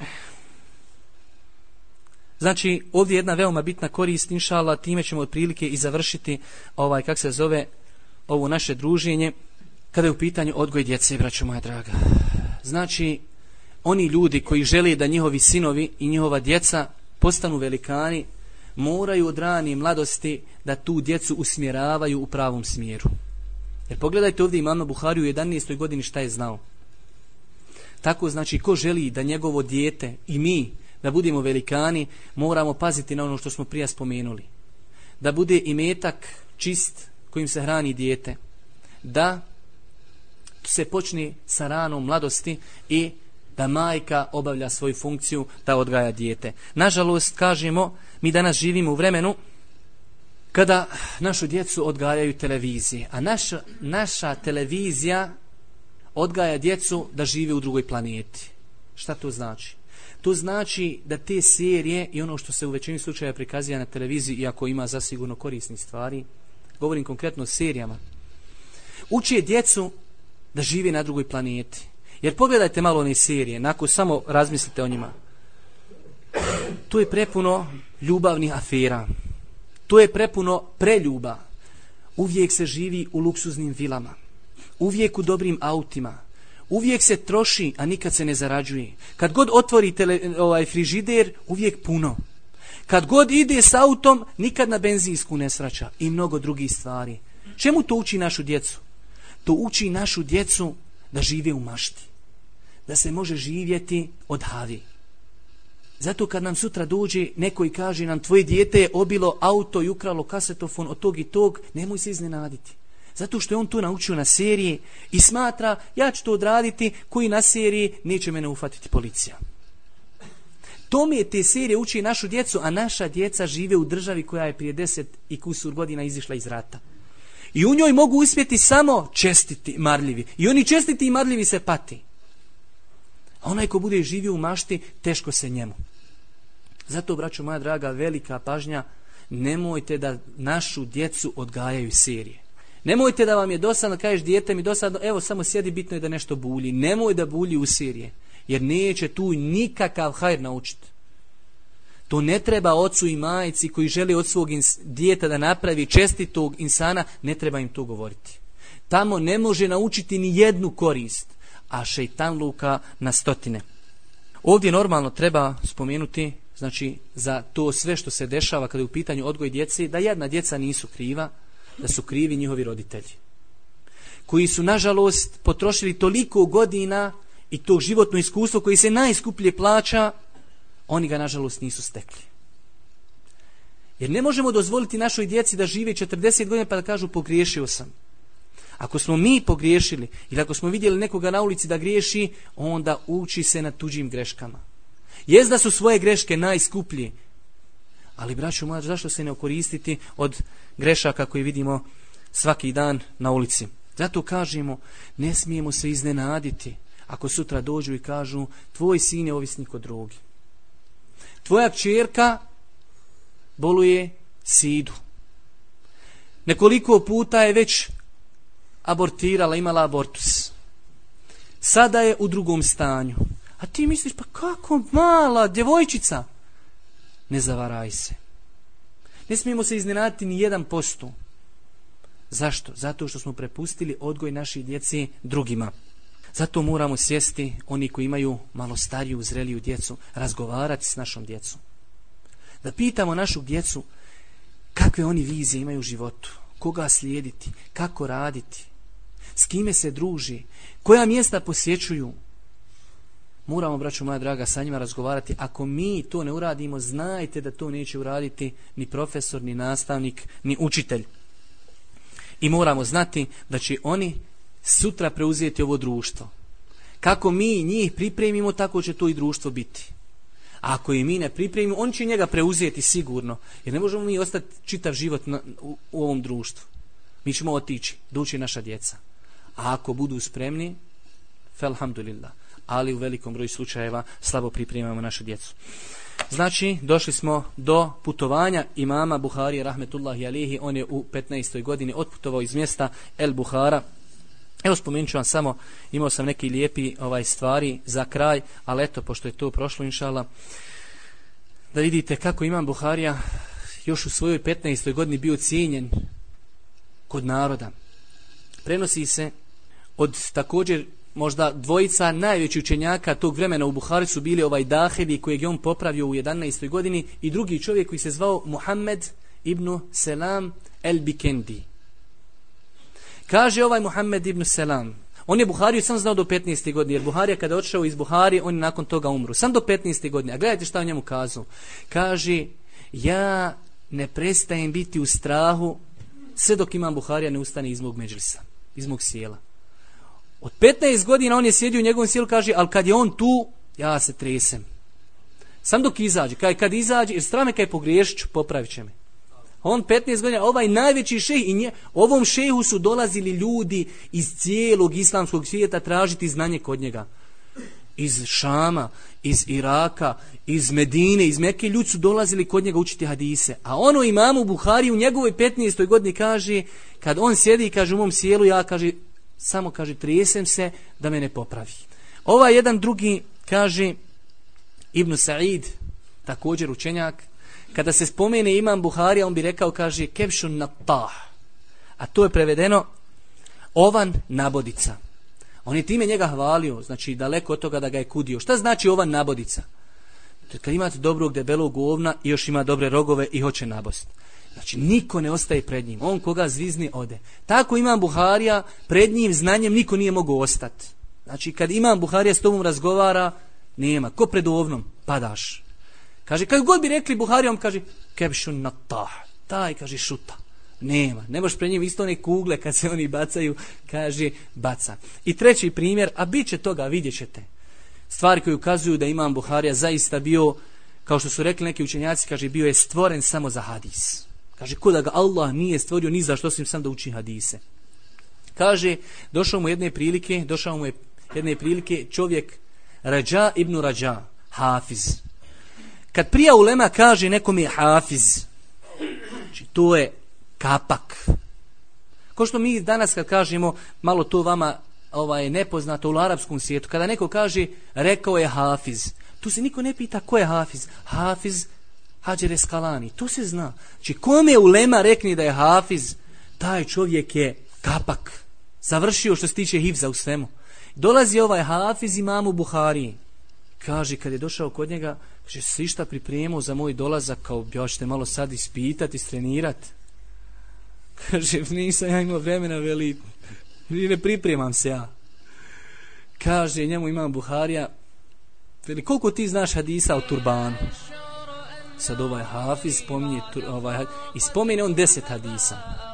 znači, ovdje je jedna veoma bitna korist, inšallah, time ćemo otprilike i završiti ovo naše druženje, kada je u pitanju odgoj djece, braćo moja draga. Znači, oni ljudi koji žele da njihovi sinovi i njihova djeca postanu velikani, moraju od rane mladosti da tu djecu usmjeravaju u pravom smjeru. Jer pogledajte ovdje imamo Buhari u 11. godini šta je znao. Tako znači, ko želi da njegovo dijete i mi da budemo velikani, moramo paziti na ono što smo prije spomenuli. Da bude imetak čist kojim se hrani dijete. Da se počne sa ranom mladosti i da majka obavlja svoju funkciju da odgaja dijete. Nažalost, kažemo, mi danas živimo u vremenu kada našu djecu odgajaju televizije. A naša televizija odgaja djecu da žive u drugoj planeti. Šta to znači? To znači da te serije i ono što se u većini slučaja prikazuje na televiziji, iako ima zasigurno korisnih stvari, govorim konkretno o serijama, uče djecu da žive na drugoj planeti. Jer pogledajte malo one serije, nakon samo razmislite o njima. To je prepuno ljubavnih afera. To je prepuno preljuba. Uvijek se živi u luksuznim vilama. Uvijek u dobrim autima. Uvijek se troši, a nikad se ne zarađuje. Kad god otvori frižider, uvijek puno. Kad god ide s autom, nikad na benzinsku ne srača. I mnogo drugih stvari. Čemu to uči našu djecu? To uči našu djecu da žive u mašti. Da se može živjeti od havi. Zato kad nam sutra dođe neko i kaže nam tvoje dijete je obilo auto i ukralo kasetofon od tog i tog, nemoj se iznenaditi. Zato što je on to naučio na seriji i smatra ja ću to odraditi, koji na seriji neće mene ufatiti policija. Tome te serije uči našu djecu, a naša djeca žive u državi koja je prije 10 i kusur godina izišla iz rata. I u njoj mogu uspjeti samo čestiti, marljivi. I oni čestiti i marljivi se pati. A onaj ko bude živio u mašti, teško se njemu. Zato, braćo moja draga, velika pažnja, nemojte da našu djecu odgajaju serije. Nemojte da vam je dosadno, kažeš dijete mi dosadno, evo samo sjedi, bitno je da nešto bulji. Nemoj da bulji u serije, jer neće tu nikakav hajr naučiti. To ne treba ocu i majci koji žele od svog dijeta da napravi čestitog insana, ne treba im to govoriti. Tamo ne može naučiti ni jednu korist, a šejtanluka na stotine. Ovdje normalno treba spomenuti, znači, za to sve što se dešava kada je u pitanju odgoj djece, da jedna djeca nisu kriva, da su krivi njihovi roditelji, koji su, nažalost, potrošili toliko godina i to životno iskustvo koji se najskuplje plaća, oni ga, nažalost, nisu stekli. Jer ne možemo dozvoliti našoj djeci da žive 40 godina pa da kažu pogriješio sam. Ako smo mi pogriješili ili ako smo vidjeli nekoga na ulici da griješi, onda uči se na tuđim greškama. Jest da su svoje greške najskuplje, ali, braćo moja, zašto se ne okoristiti od grešaka koje vidimo svaki dan na ulici? Zato kažemo, ne smijemo se iznenaditi ako sutra dođu i kažu tvoj sin je ovisnik o drogi. Tvoja kćerka boluje sidu. Nekoliko puta je već abortirala, imala abortus. Sada je u drugom stanju. A ti misliš, pa kako mala djevojčica? Ne zavaraj se. Ne smijemo se iznenaditi ni 1%. Zašto? Zato što smo prepustili odgoj naših djece drugima. Zato moramo sjesti, oni koji imaju malo stariju, zreliju djecu, razgovarati s našom djecom. Da pitamo našu djecu kakve oni vizije imaju u životu, koga slijediti, kako raditi, s kime se druži, koja mjesta posjećuju. Moramo, braćo moja draga, sa njima razgovarati. Ako mi to ne uradimo, znajte da to neće uraditi ni profesor, ni nastavnik, ni učitelj. I moramo znati da će oni sutra preuzeti ovo društvo. Kako mi njih pripremimo, tako će to i društvo biti. A ako i mi ne pripremimo, on će njega preuzeti sigurno. Jer ne možemo mi ostati čitav život u ovom društvu. Mi ćemo otići, doći naša djeca. A ako budu spremni, felhamdulillah. Ali u velikom broju slučajeva slabo pripremamo našu djecu. Znači, došli smo do putovanja imama Buharije rahmetullahi alihi. On je u 15. godini otputovao iz mjesta El Buhara. Evo, spomenut ću vam samo, imao sam neki lijepi stvari za kraj, ali eto, pošto je to prošlo, inšallah, da vidite kako imam Buharija još u svojoj 15. godini bio cijenjen kod naroda. Prenosi se od također možda dvojica najvećih učenjaka tog vremena u Buhari su bili Dahevi kojeg je on popravio u 11. godini i drugi čovjek koji se zvao Muhammed ibn Selam el-Bikendi. Kaže Muhammed ibn Selam, on je Buhariju sam znao do 15. godine, jer Buharija kada je odšao iz Buhari, on je nakon toga umru. Sam do 15. godine. A gledajte šta o njemu kazao. Kaže, ja ne prestajem biti u strahu sve dok imam Buharija ne ustane iz mog međlisa, iz mog sjela. Od 15 godina on je sjedio u njegovom sjelu, kaže, ali kad je on tu, ja se tresem. Sam dok izađe, kad izađe, jer strane kad je pogriješit ću, popravit će me. On 15 godina, najveći šejh, i ovom šejhu su dolazili ljudi iz cijelog islamskog svijeta tražiti znanje kod njega. Iz Šama, iz Iraka, iz Medine, iz Mekke, ljudi su dolazili kod njega učiti hadise. A imamu Buhari u njegovoj 15. godini kaže, kad on sjedi i kaže u mom sjelu, ja samo tresem se da me ne popravi. Jedan drugi kaže, Ibn Sa'id, također učenjak, kada se spomene imam Buharija, on bi rekao, kaže, kebšun natah. A to je prevedeno ovan nabodica. On je time njega hvalio, znači daleko od toga da ga je kudio. Šta znači ovan nabodica? Kad imate dobrog debelog ovna i još ima dobre rogove i hoće nabost. Znači niko ne ostaje pred njim. On koga zvizni ode. Tako imam Buharija, pred njim znanjem niko nije mogao ostati. Znači kad imam Buharija s tobom razgovara, nema. Ko pred ovnom? Padaš. Kaže, kad god bi rekli Buharija, on kaže, kebšun natah. Taj, kaže, šuta. Nema. Ne možeš pred njim isto one kugle kad se oni bacaju, kaže, baca. I treći primjer, a bit će toga, vidjet ćete. Stvari koje ukazuju da imam Buharija zaista bio, kao što su rekli neki učenjaci, kaže, bio je stvoren samo za hadis. Kaže, ko da ga Allah nije stvorio ni za što osim sam da uči hadise. Kaže, došao mu jedne prilike čovjek Rađa ibn Rađa, hafiz. Kad prija ulema kaže nekom je hafiz, znači to je kapak. Ko što mi danas kad kažemo, malo to vama nepoznato u arapskom svijetu, kada neko kaže rekao je hafiz, tu se niko ne pita ko je hafiz. Hafiz Hadžer Eskalani, to se zna. Znači, kome ulema rekni da je hafiz, taj čovjek je kapak. Završio što se tiče hifza u svemu. Dolazi ovaj hafiz imamu Buhariji. Kaže, kad je došao kod njega, kaže, se išta pripremao za moj dolazak, kao ja ćete malo sad ispitati, istrenirati. Kaže, nisam ja imao vremena, veli, ne pripremam se ja. Kaže, njemu imam Buharija, veli, koliko ti znaš hadisa o turbanu? Sad ovaj hafiz spominje i spomene on 10 hadisa.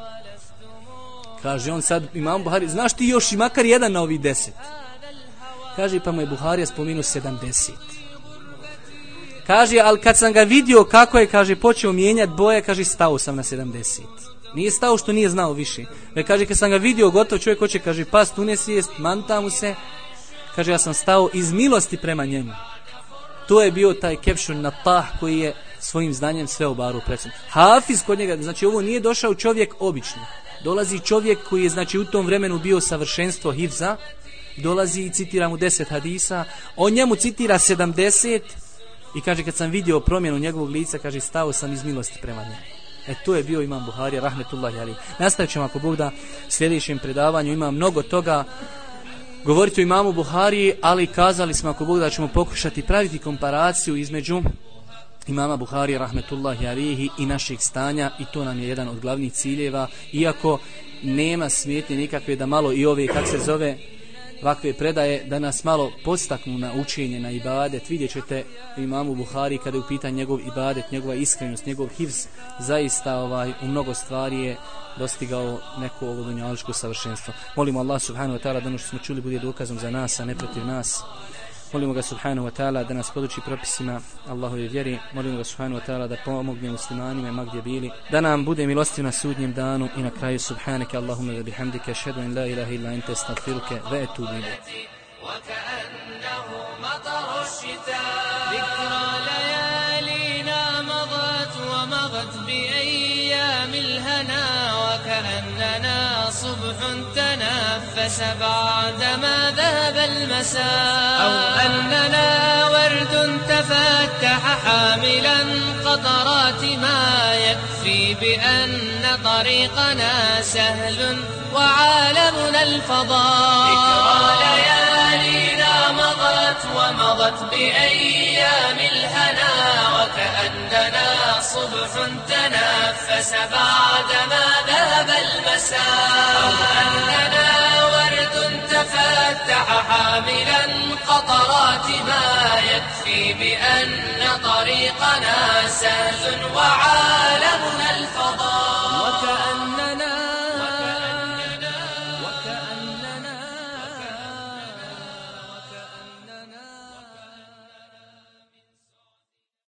Kaže, on sad imam Buharija, znaš ti još i makar jedan na ovih 10? Kaže, pa mu je Buharija spomenuo 70. Kaže, ali kad sam ga vidio kako je, kaže, počeo mijenjati boje, kaže, stao sam na 70. Nije stao što nije znao više. Već kaže, kad sam ga vidio gotov, čovjek hoće, kaže, pas tu ne sjest, manta mu se. Kaže, ja sam stao iz milosti prema njemu. To je bio taj kepšun na tah koji je svojim znanjem sve obaru predsud. Hafiz kod njega, znači ovo nije došao čovjek obični. Dolazi čovjek koji je, znači, u tom vremenu bio savršenstvo hifza. Dolazi i citira mu 10 hadisa. On njemu citira 70. I kaže, kad sam vidio promjenu njegovog lica, kaže, stao sam iz milosti prema njemu. To je bio imam Buharija, rahmetullahi alejhi. Nastavit ćemo, ako Bog da, sljedećem predavanju. Ima mnogo toga govoriti o imamu Buhariji, ali kazali smo, ako Bog da, ćemo pokušati praviti komparaciju između imama Buharija, rahmetullahi alejhi, i naših stanja, i to nam je jedan od glavnih ciljeva, iako nema smetnje nikakve da malo i ove, kak se zove, ovakve predaje, da nas malo podstaknu na učenje, na ibadet. Vidjet ćete imamu Buhari kada je u pitanju njegov ibadet, njegova iskrenost, njegov hifz, zaista u mnogo stvari je dostigao neko ovo dunjaličko savršenstvo. Molimo Allah subhanahu wa ta'ala da ono što smo čuli bude dokazom za nas, a ne protiv nas. Molimo ga subhanahu wa ta'ala da nas poduči propisima Allahove vjeri. Molimo ga subhanahu wa ta'ala da pomogne muslimanima ma gdje bili. Da nam bude milostiv na sudnjem danu i na kraju subhanaka Allahumma wa bihamdika ashhadu an la ilaha illa anta astaghfiruka wa atubu ilayk. وكأنه مطر الشتاء ذكرى ليالينا مضت ومضت بأيام الهنا وكأننا صبح تنفس بعدما ذهب المساء أو أننا ورد تفتح حاملا قطرات ما يكفي بأن طريقنا سهل وعالمنا الفضاء ذكرى ليالينا مضت ومضت بأيام الهنا وكأننا صبح تنفس بعدما ذهب المساء أو أننا ورد تفتح حاملا قطرات ما يكفي بأن طريقنا سهل وعالمنا